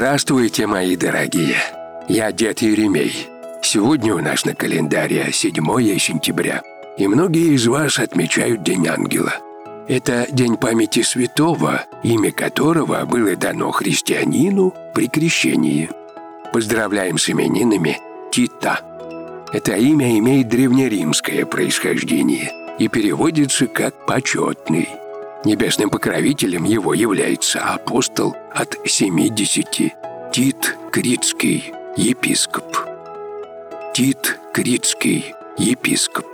Здравствуйте, мои дорогие! Я дед Еремей. Сегодня у нас на календаре 7 сентября, и многие из вас отмечают День Ангела. Это день памяти святого, имя которого было дано христианину при крещении. Поздравляем с именинами Тита. Это имя имеет древнеримское происхождение и переводится как «почетный». Небесным покровителем его является апостол от 70, Тит Критский, епископ. Тит Критский, епископ.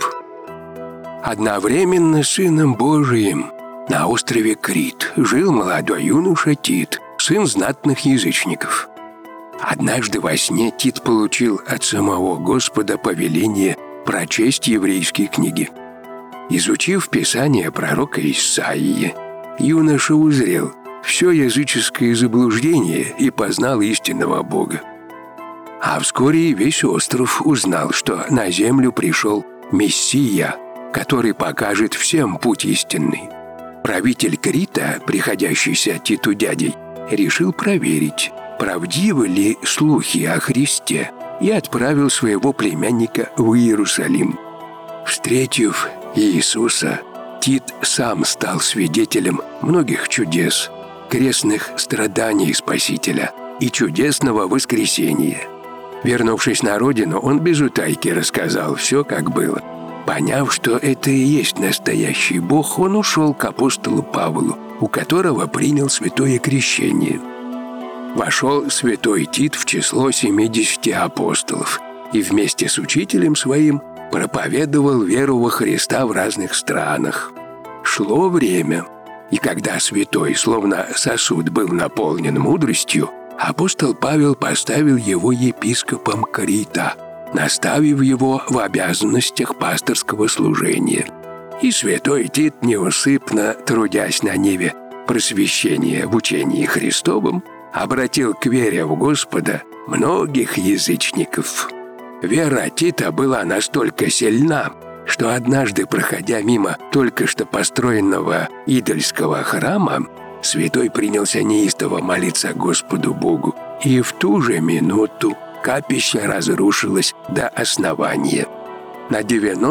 Одновременно сыном Божиим на острове Крит жил молодой юноша Тит, сын знатных язычников. Однажды во сне Тит получил от самого Господа повеление прочесть еврейские книги. Изучив Писание пророка Исаии, юноша узрел все языческое заблуждение и познал истинного Бога. А вскоре и весь остров узнал, что на землю пришел Мессия, который покажет всем путь истинный. Правитель Крита, приходящийся Титу дядей, решил проверить, правдивы ли слухи о Христе, и отправил своего племянника в Иерусалим. Встретив Иисуса, Тит сам стал свидетелем многих чудес, крестных страданий Спасителя и чудесного воскресения. Вернувшись на родину, он без утайки рассказал все, как было. Поняв, что это и есть настоящий Бог, он ушел к апостолу Павлу, у которого принял святое крещение. Вошел святой Тит в число 70 апостолов и вместе с учителем своим проповедовал веру во Христа в разных странах. Шло время, и когда святой, словно сосуд, был наполнен мудростью, апостол Павел поставил его епископом Крита, наставив его в обязанностях пасторского служения. И святой Тит, неусыпно трудясь на ниве просвещения в учении Христовом, обратил к вере в Господа многих язычников. Вера Тита была настолько сильна, что однажды, проходя мимо только что построенного идольского храма, святой принялся неистово молиться Господу Богу, и в ту же минуту капище разрушилось до основания. На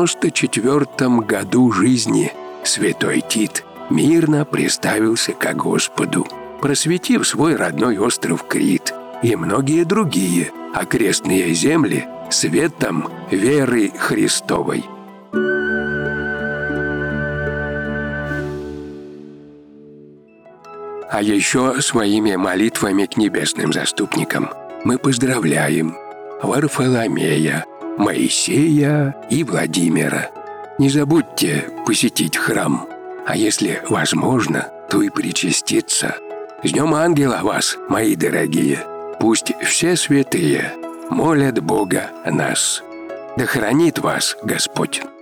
94-м году жизни святой Тит мирно приставился ко Господу, просветив свой родной остров Крит и многие другие окрестные земли светом веры Христовой. А еще своими молитвами к небесным заступникам мы поздравляем Варфоломея, Моисея и Владимира. Не забудьте посетить храм, а если возможно, то и причаститься. С Днем Ангела вас, мои дорогие! Пусть все святые молят Бога о нас. Да хранит вас Господь!